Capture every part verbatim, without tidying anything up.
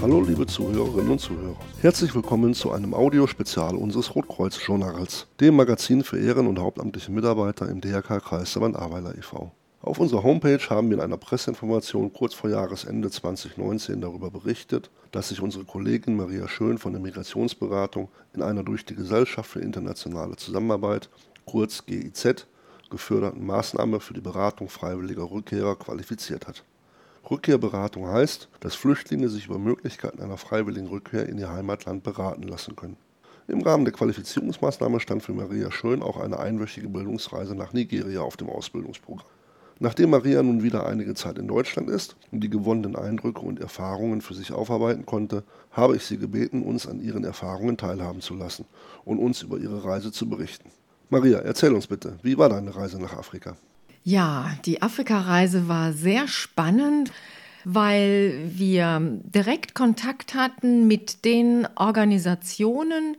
Hallo liebe Zuhörerinnen und Zuhörer. Herzlich willkommen zu einem Audiospezial unseres Rotkreuz-Journals, dem Magazin für Ehren- und hauptamtliche Mitarbeiter im D R K-Kreisverband e V Auf unserer Homepage haben wir in einer Presseinformation kurz vor Jahresende zwanzig neunzehn darüber berichtet, dass sich unsere Kollegin Maria Schön von der Migrationsberatung in einer durch die Gesellschaft für internationale Zusammenarbeit, kurz G I Z, geförderten Maßnahme für die Beratung freiwilliger Rückkehrer qualifiziert hat. Rückkehrberatung heißt, dass Flüchtlinge sich über Möglichkeiten einer freiwilligen Rückkehr in ihr Heimatland beraten lassen können. Im Rahmen der Qualifizierungsmaßnahme stand für Maria Schön auch eine einwöchige Bildungsreise nach Nigeria auf dem Ausbildungsprogramm. Nachdem Maria nun wieder einige Zeit in Deutschland ist und die gewonnenen Eindrücke und Erfahrungen für sich aufarbeiten konnte, habe ich sie gebeten, uns an ihren Erfahrungen teilhaben zu lassen und uns über ihre Reise zu berichten. Maria, erzähl uns bitte, wie war deine Reise nach Afrika? Ja, die Afrikareise war sehr spannend, weil wir direkt Kontakt hatten mit den Organisationen,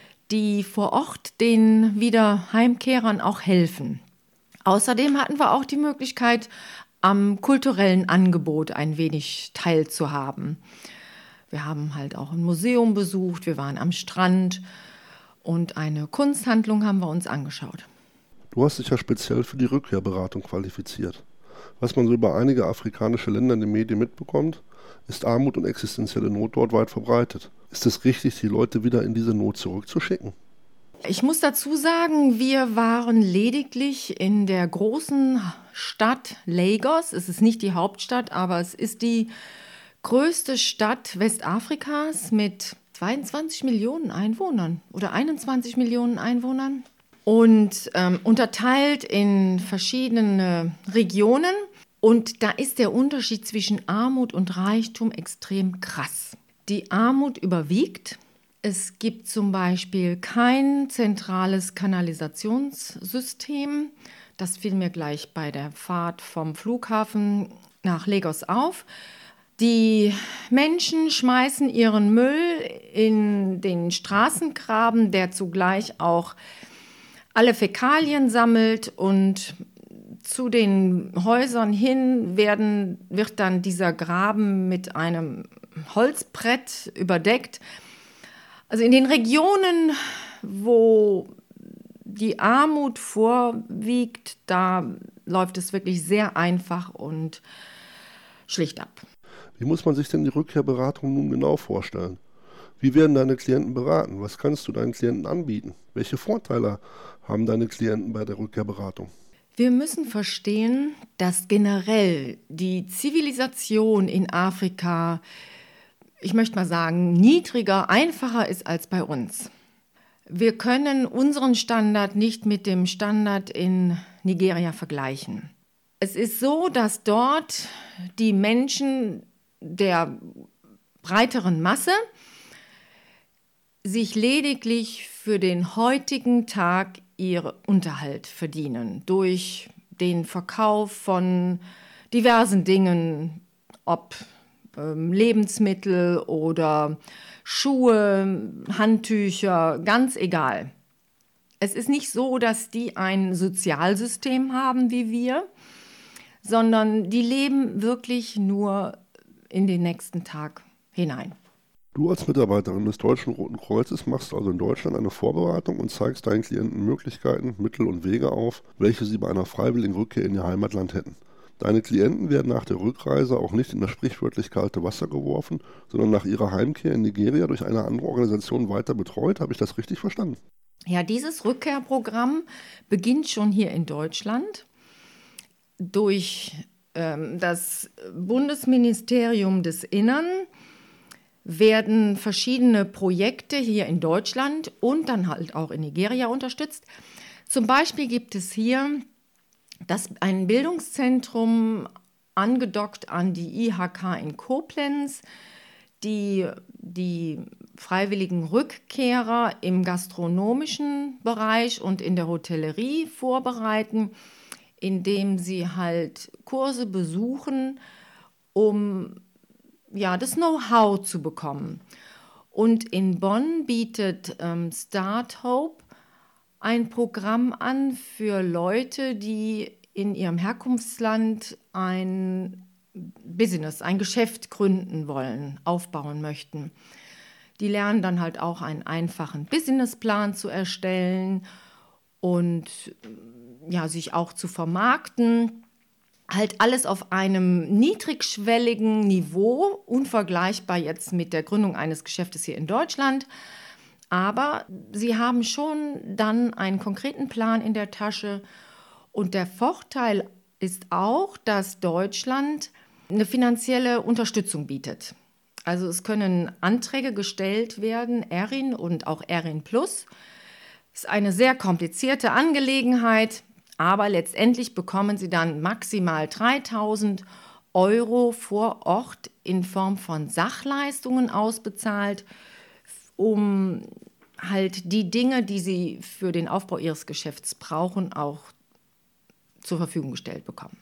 die vor Ort den Wiederheimkehrern auch helfen. Außerdem hatten wir auch die Möglichkeit, am kulturellen Angebot ein wenig teilzuhaben. Wir haben halt auch ein Museum besucht, wir waren am Strand und eine Kunsthandlung haben wir uns angeschaut. Du hast dich ja speziell für die Rückkehrberatung qualifiziert. Was man so über einige afrikanische Länder in den Medien mitbekommt, ist Armut und existenzielle Not dort weit verbreitet. Ist es richtig, die Leute wieder in diese Not zurückzuschicken? Ich muss dazu sagen, wir waren lediglich in der großen Stadt Lagos. Es ist nicht die Hauptstadt, aber es ist die größte Stadt Westafrikas mit zweiundzwanzig Millionen Einwohnern oder einundzwanzig Millionen Einwohnern. Und ähm, unterteilt in verschiedene Regionen. Und da ist der Unterschied zwischen Armut und Reichtum extrem krass. Die Armut überwiegt. Es gibt zum Beispiel kein zentrales Kanalisationssystem. Das fiel mir gleich bei der Fahrt vom Flughafen nach Lagos auf. Die Menschen schmeißen ihren Müll in den Straßengraben, der zugleich auch alle Fäkalien sammelt, und zu den Häusern hin werden, wird dann dieser Graben mit einem Holzbrett überdeckt. Also in den Regionen, wo die Armut vorwiegt, da läuft es wirklich sehr einfach und schlicht ab. Wie muss man sich denn die Rückkehrberatung nun genau vorstellen? Wie werden deine Klienten beraten? Was kannst du deinen Klienten anbieten? Welche Vorteile haben deine Klienten bei der Rückkehrberatung? Wir müssen verstehen, dass generell die Zivilisation in Afrika, ich möchte mal sagen, niedriger, einfacher ist als bei uns. Wir können unseren Standard nicht mit dem Standard in Nigeria vergleichen. Es ist so, dass dort die Menschen der breiteren Masse sich lediglich für den heutigen Tag ihren Unterhalt verdienen durch den Verkauf von diversen Dingen, ob ähm, Lebensmittel oder Schuhe, Handtücher, ganz egal. Es ist nicht so, dass die ein Sozialsystem haben wie wir, sondern die leben wirklich nur in den nächsten Tag hinein. Du als Mitarbeiterin des Deutschen Roten Kreuzes machst also in Deutschland eine Vorberatung und zeigst deinen Klienten Möglichkeiten, Mittel und Wege auf, welche sie bei einer freiwilligen Rückkehr in ihr Heimatland hätten. Deine Klienten werden nach der Rückreise auch nicht in das sprichwörtlich kalte Wasser geworfen, sondern nach ihrer Heimkehr in Nigeria durch eine andere Organisation weiter betreut. Habe ich das richtig verstanden? Ja, dieses Rückkehrprogramm beginnt schon hier in Deutschland durch ähm, das Bundesministerium des Innern. Werden verschiedene Projekte hier in Deutschland und dann halt auch in Nigeria unterstützt. Zum Beispiel gibt es hier das, ein Bildungszentrum angedockt an die I H K in Koblenz, die die freiwilligen Rückkehrer im gastronomischen Bereich und in der Hotellerie vorbereiten, indem sie halt Kurse besuchen, um ja, das Know-how zu bekommen. Und in Bonn bietet ähm, Start Hope ein Programm an für Leute, die in ihrem Herkunftsland ein Business, ein Geschäft gründen wollen, aufbauen möchten. Die lernen dann halt auch einen einfachen Businessplan zu erstellen und ja, sich auch zu vermarkten. Halt alles auf einem niedrigschwelligen Niveau, unvergleichbar jetzt mit der Gründung eines Geschäftes hier in Deutschland. Aber sie haben schon dann einen konkreten Plan in der Tasche. Und der Vorteil ist auch, dass Deutschland eine finanzielle Unterstützung bietet. Also es können Anträge gestellt werden, ERIN und auch ERIN Plus. Ist eine sehr komplizierte Angelegenheit, aber letztendlich bekommen Sie dann maximal dreitausend Euro vor Ort in Form von Sachleistungen ausbezahlt, um halt die Dinge, die Sie für den Aufbau Ihres Geschäfts brauchen, auch zur Verfügung gestellt bekommen.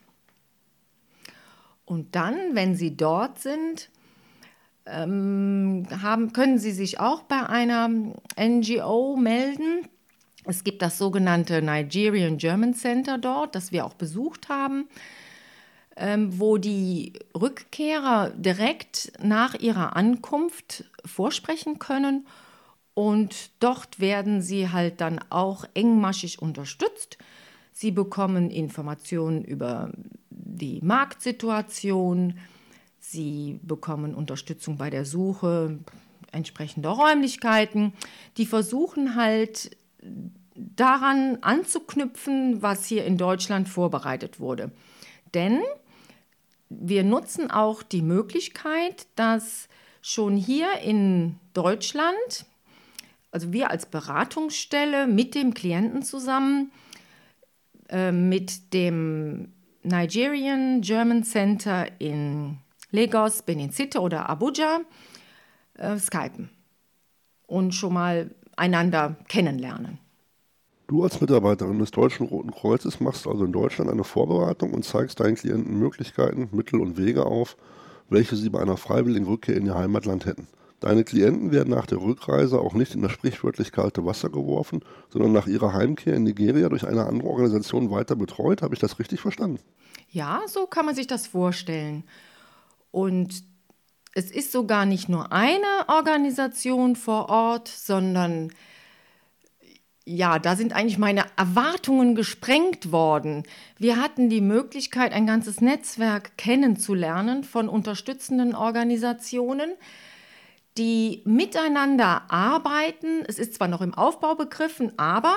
Und dann, wenn Sie dort sind, ähm, haben, können Sie sich auch bei einer N G O melden. Es gibt das sogenannte Nigerian German Center dort, das wir auch besucht haben, ähm, wo die Rückkehrer direkt nach ihrer Ankunft vorsprechen können. Und dort werden sie halt dann auch engmaschig unterstützt. Sie bekommen Informationen über die Marktsituation, sie bekommen Unterstützung bei der Suche entsprechender Räumlichkeiten. Die versuchen halt daran anzuknüpfen, was hier in Deutschland vorbereitet wurde. Denn wir nutzen auch die Möglichkeit, dass schon hier in Deutschland, also wir als Beratungsstelle mit dem Klienten zusammen, äh, mit dem Nigerian German Center in Lagos, Benin City oder Abuja äh, skypen und schon mal einander kennenlernen. Du als Mitarbeiterin des Deutschen Roten Kreuzes machst also in Deutschland eine Vorbereitung und zeigst deinen Klienten Möglichkeiten, Mittel und Wege auf, welche sie bei einer freiwilligen Rückkehr in ihr Heimatland hätten. Deine Klienten werden nach der Rückreise auch nicht in das sprichwörtlich kalte Wasser geworfen, sondern nach ihrer Heimkehr in Nigeria durch eine andere Organisation weiter betreut. Habe ich das richtig verstanden? Ja, so kann man sich das vorstellen. Und es ist sogar nicht nur eine Organisation vor Ort, sondern ja, da sind eigentlich meine Erwartungen gesprengt worden. Wir hatten die Möglichkeit, ein ganzes Netzwerk kennenzulernen von unterstützenden Organisationen, die miteinander arbeiten. Es ist zwar noch im Aufbau begriffen, aber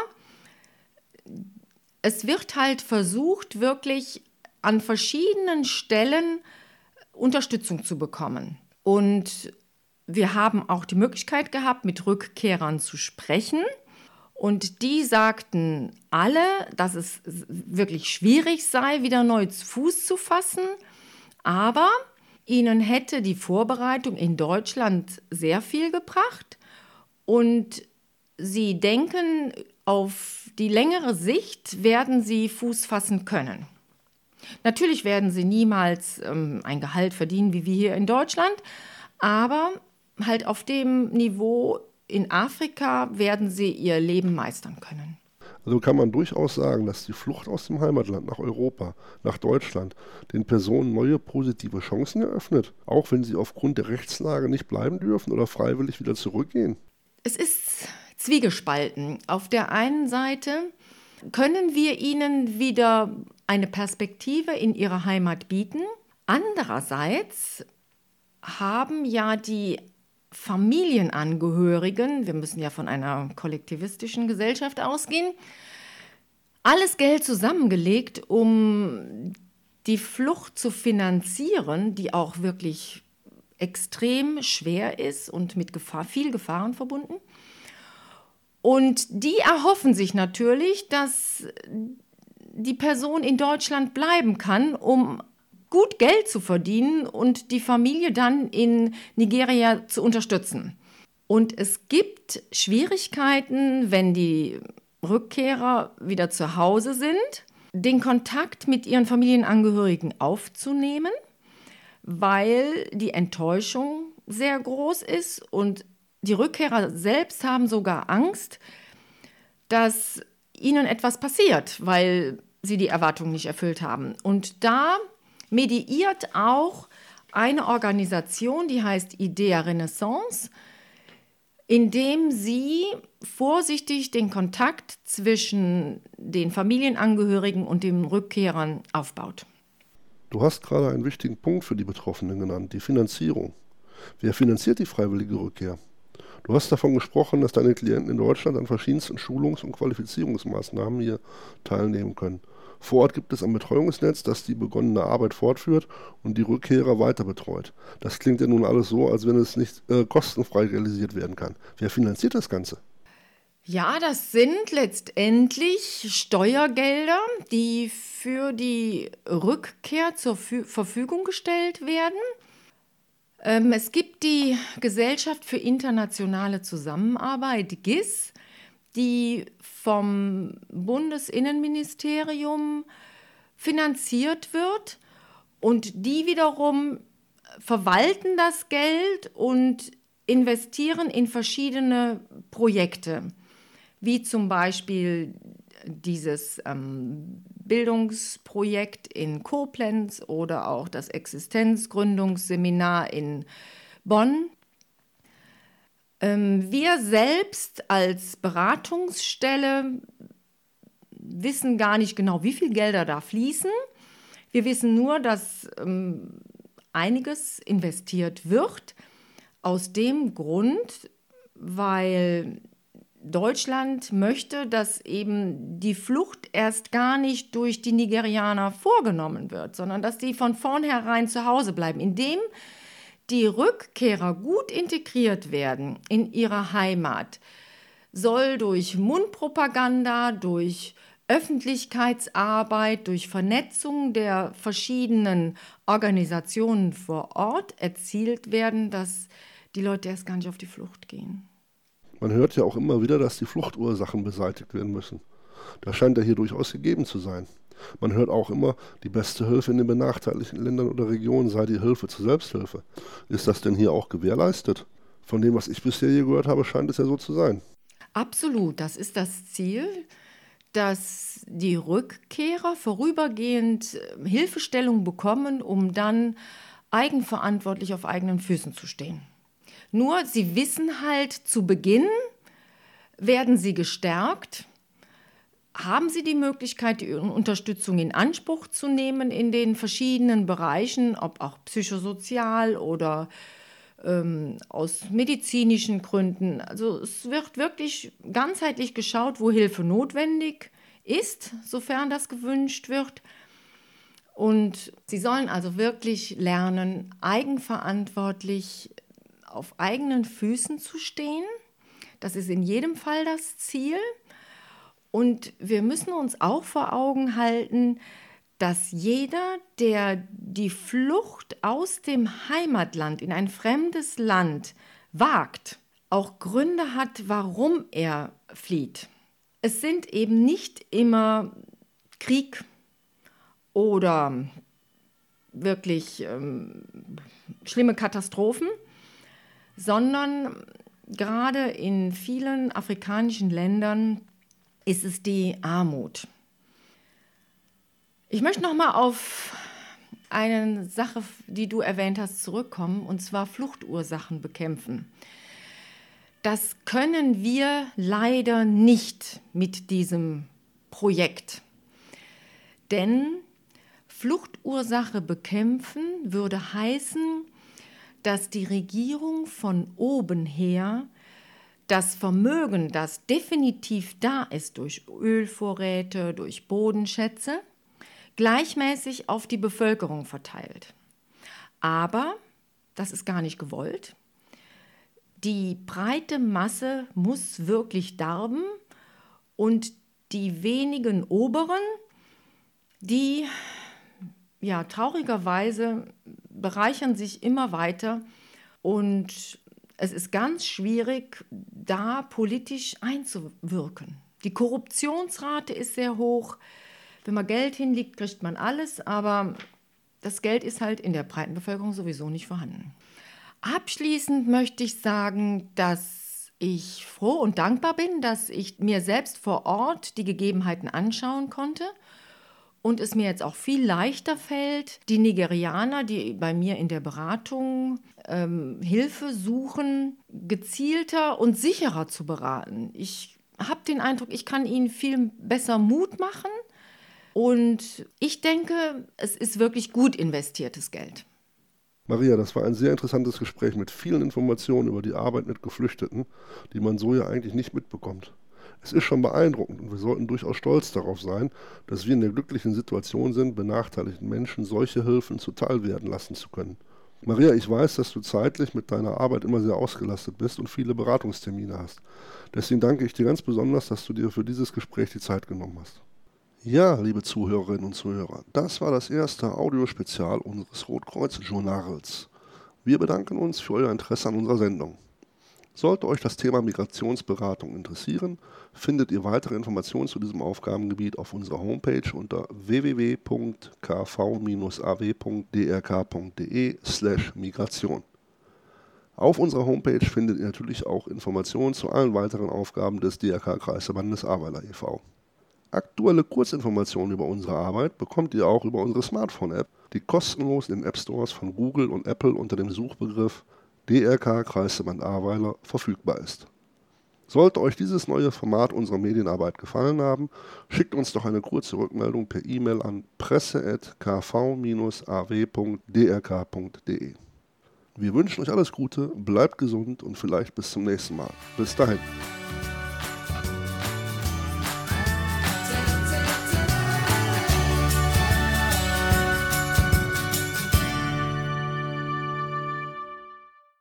es wird halt versucht, wirklich an verschiedenen Stellen Unterstützung zu bekommen. Und wir haben auch die Möglichkeit gehabt, mit Rückkehrern zu sprechen. Und die sagten alle, dass es wirklich schwierig sei, wieder neu Fuß zu fassen. Aber ihnen hätte die Vorbereitung in Deutschland sehr viel gebracht. Und sie denken, auf die längere Sicht werden sie Fuß fassen können. Natürlich werden sie niemals ähm, ein Gehalt verdienen, wie wir hier in Deutschland, aber halt auf dem Niveau in Afrika werden sie ihr Leben meistern können. Also kann man durchaus sagen, dass die Flucht aus dem Heimatland nach Europa, nach Deutschland, den Personen neue positive Chancen eröffnet, auch wenn sie aufgrund der Rechtslage nicht bleiben dürfen oder freiwillig wieder zurückgehen. Es ist zwiegespalten. Auf der einen Seite können wir ihnen wieder eine Perspektive in ihre Heimat bieten. Andererseits haben ja die Familienangehörigen, wir müssen ja von einer kollektivistischen Gesellschaft ausgehen, alles Geld zusammengelegt, um die Flucht zu finanzieren, die auch wirklich extrem schwer ist und mit Gefahr, viel Gefahren verbunden. Und die erhoffen sich natürlich, dass die Person in Deutschland bleiben kann, um gut Geld zu verdienen und die Familie dann in Nigeria zu unterstützen. Und es gibt Schwierigkeiten, wenn die Rückkehrer wieder zu Hause sind, den Kontakt mit ihren Familienangehörigen aufzunehmen, weil die Enttäuschung sehr groß ist und die Rückkehrer selbst haben sogar Angst, dass ihnen etwas passiert, weil sie die Erwartungen nicht erfüllt haben. Und da mediiert auch eine Organisation, die heißt Idea Renaissance, indem sie vorsichtig den Kontakt zwischen den Familienangehörigen und den Rückkehrern aufbaut. Du hast gerade einen wichtigen Punkt für die Betroffenen genannt, die Finanzierung. Wer finanziert die freiwillige Rückkehr? Du hast davon gesprochen, dass deine Klienten in Deutschland an verschiedensten Schulungs- und Qualifizierungsmaßnahmen hier teilnehmen können. Vor Ort gibt es ein Betreuungsnetz, das die begonnene Arbeit fortführt und die Rückkehrer weiter betreut. Das klingt ja nun alles so, als wenn es nicht äh, kostenfrei realisiert werden kann. Wer finanziert das Ganze? Ja, das sind letztendlich Steuergelder, die für die Rückkehr zur Fü- Verfügung gestellt werden. Ähm, es gibt die Gesellschaft für internationale Zusammenarbeit, G I S, die vom Bundesinnenministerium finanziert wird und die wiederum verwalten das Geld und investieren in verschiedene Projekte, wie zum Beispiel dieses ähm, Bildungsprojekt in Koblenz oder auch das Existenzgründungsseminar in Bonn. Ähm, wir selbst als Beratungsstelle wissen gar nicht genau, wie viel Gelder da fließen. Wir wissen nur, dass ähm, einiges investiert wird, aus dem Grund, weil Deutschland möchte, dass eben die Flucht erst gar nicht durch die Nigerianer vorgenommen wird, sondern dass die von vornherein zu Hause bleiben, indem die Rückkehrer gut integriert werden in ihre Heimat, soll durch Mundpropaganda, durch Öffentlichkeitsarbeit, durch Vernetzung der verschiedenen Organisationen vor Ort erzielt werden, dass die Leute erst gar nicht auf die Flucht gehen. Man hört ja auch immer wieder, dass die Fluchtursachen beseitigt werden müssen. Das scheint ja hier durchaus gegeben zu sein. Man hört auch immer, die beste Hilfe in den benachteiligten Ländern oder Regionen sei die Hilfe zur Selbsthilfe. Ist das denn hier auch gewährleistet? Von dem, was ich bisher hier gehört habe, scheint es ja so zu sein. Absolut, das ist das Ziel, dass die Rückkehrer vorübergehend Hilfestellung bekommen, um dann eigenverantwortlich auf eigenen Füßen zu stehen. Nur sie wissen halt, zu Beginn werden sie gestärkt, haben sie die Möglichkeit, die Unterstützung in Anspruch zu nehmen in den verschiedenen Bereichen, ob auch psychosozial oder ähm, aus medizinischen Gründen. Also es wird wirklich ganzheitlich geschaut, wo Hilfe notwendig ist, sofern das gewünscht wird. Und sie sollen also wirklich lernen, eigenverantwortlich auf eigenen Füßen zu stehen. Das ist in jedem Fall das Ziel. Und wir müssen uns auch vor Augen halten, dass jeder, der die Flucht aus dem Heimatland in ein fremdes Land wagt, auch Gründe hat, warum er flieht. Es sind eben nicht immer Krieg oder wirklich ähm, schlimme Katastrophen, sondern gerade in vielen afrikanischen Ländern ist es die Armut. Ich möchte noch mal auf eine Sache, die du erwähnt hast, zurückkommen, und zwar Fluchtursachen bekämpfen. Das können wir leider nicht mit diesem Projekt. Denn Fluchtursache bekämpfen würde heißen, dass die Regierung von oben her das Vermögen, das definitiv da ist durch Ölvorräte, durch Bodenschätze, gleichmäßig auf die Bevölkerung verteilt. Aber das ist gar nicht gewollt. Die breite Masse muss wirklich darben und die wenigen Oberen, die ja traurigerweise bereichern sich immer weiter und es ist ganz schwierig, da politisch einzuwirken. Die Korruptionsrate ist sehr hoch. Wenn man Geld hinlegt, kriegt man alles, aber das Geld ist halt in der breiten Bevölkerung sowieso nicht vorhanden. Abschließend möchte ich sagen, dass ich froh und dankbar bin, dass ich mir selbst vor Ort die Gegebenheiten anschauen konnte und es mir jetzt auch viel leichter fällt, die Nigerianer, die bei mir in der Beratung ähm, Hilfe suchen, gezielter und sicherer zu beraten. Ich habe den Eindruck, ich kann ihnen viel besser Mut machen und ich denke, es ist wirklich gut investiertes Geld. Maria, das war ein sehr interessantes Gespräch mit vielen Informationen über die Arbeit mit Geflüchteten, die man so ja eigentlich nicht mitbekommt. Es ist schon beeindruckend und wir sollten durchaus stolz darauf sein, dass wir in der glücklichen Situation sind, benachteiligten Menschen solche Hilfen zuteil werden lassen zu können. Maria, ich weiß, dass du zeitlich mit deiner Arbeit immer sehr ausgelastet bist und viele Beratungstermine hast. Deswegen danke ich dir ganz besonders, dass du dir für dieses Gespräch die Zeit genommen hast. Ja, liebe Zuhörerinnen und Zuhörer, das war das erste Audiospezial unseres Rotkreuz-Journals. Wir bedanken uns für euer Interesse an unserer Sendung. Sollte euch das Thema Migrationsberatung interessieren, findet ihr weitere Informationen zu diesem Aufgabengebiet auf unserer Homepage unter w w w punkt k v bindestrich a w punkt d r k punkt d e slash migration. Auf unserer Homepage findet ihr natürlich auch Informationen zu allen weiteren Aufgaben des D R K-Kreisverbandes Ahrweiler e V Aktuelle Kurzinformationen über unsere Arbeit bekommt ihr auch über unsere Smartphone-App, die kostenlos in den App-Stores von Google und Apple unter dem Suchbegriff D R K Kreisverband Ahrweiler verfügbar ist. Sollte euch dieses neue Format unserer Medienarbeit gefallen haben, schickt uns doch eine kurze Rückmeldung per E-Mail an presse at k v bindestrich a w punkt d r k punkt d e. Wir wünschen euch alles Gute, bleibt gesund und vielleicht bis zum nächsten Mal. Bis dahin.